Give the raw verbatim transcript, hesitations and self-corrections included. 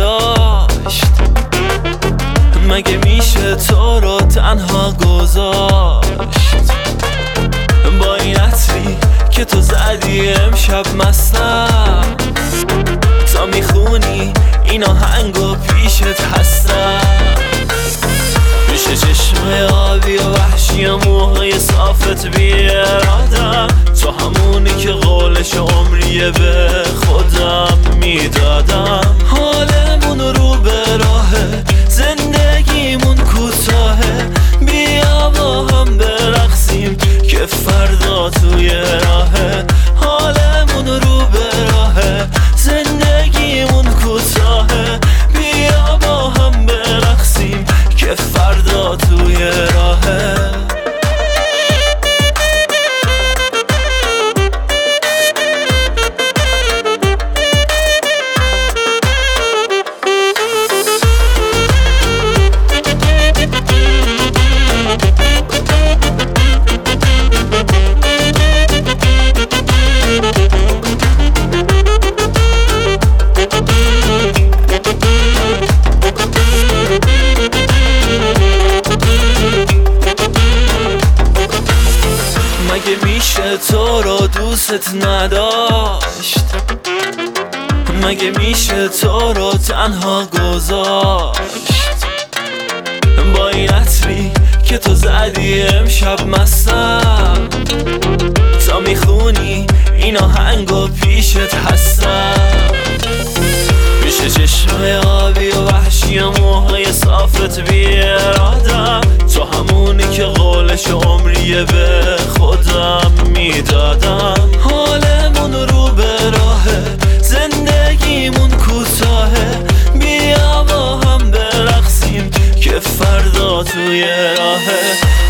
نداشت. مگه میشه تو رو تنها گذاشت؟ با این عطری که تو زدی امشب مستم، تا میخونی این آهنگو پیشت هستم. میشه چشم آبی و وحشی و موهای صافت بیارادم، تو همونی که قولش عمریه به خودم میدادم. حالمون رو به راهه، زندگیمون کوتاهه، بیا با هم برقصیم که فردا توی راهه. حالمون رو به راهه، زندگیمون کوتاهه، بیا با هم برقصیم که فردا توی راهه. مگه میشه تو رو دوست نداشت؟ مگه میشه تو رو تنها گذاشت؟ با این عطری که تو زدی امشب مستم، تا میخونی این آهنگو پیشت هستم. میشه چشم آبی و وحشی و موهای صافت بیارادم، تو همونی که قولش عمریه به خودم میدادم. حالمون رو به راهه، زندگیمون کوتاهه، بیا با هم برقصیم که فردا توی راهه.